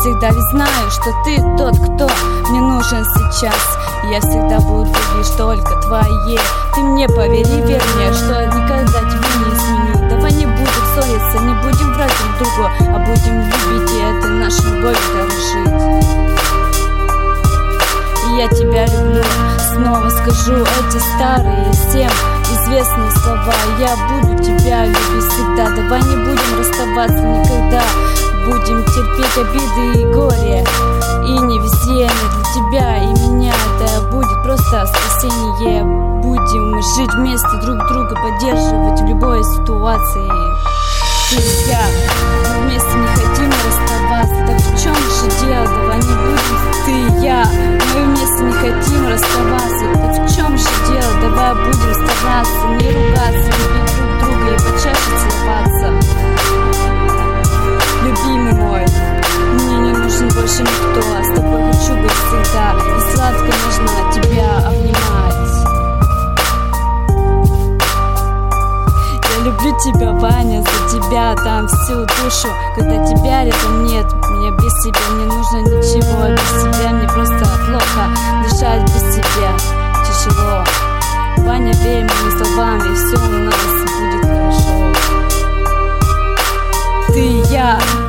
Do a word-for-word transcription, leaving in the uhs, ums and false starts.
всегда ведь знаю, что ты тот, кто мне нужен сейчас. Я всегда буду лишь только твоей. Ты мне повери, вернее, что никогда тебя не изменю. Давай не будем ссориться, не будем врать друг другу, а будем любить, и это наша любовь дорожить. И я тебя люблю, снова скажу эти старые всем известные слова. Я буду тебя любить всегда. Давай не будем расставаться никогда. Будем терпеть обиды и горе, и невезение для тебя и меня. Это будет просто спасение. Будем жить вместе, друг друга поддерживать в любой ситуации. Ты и я, мы вместе не хотим расставаться. Так в чем же дело? Давай не будем. Ты и я, мы вместе не хотим расставаться. Так в чем же дело? Давай будем стараться не ругаться, любить друг друга и почаще целоваться. Любимый мой, мне не нужен больше никто. С тобой хочу быть всегда, и сладко нужно тебя обнимать. Я люблю тебя, Ваня, за тебя дам всю душу. Когда тебя рядом нет, мне без тебя не нужно ничего. Без тебя мне просто плохо, дышать без тебя тяжело. Ваня, верь моим словам, и все у нас будет хорошо. Ты и я.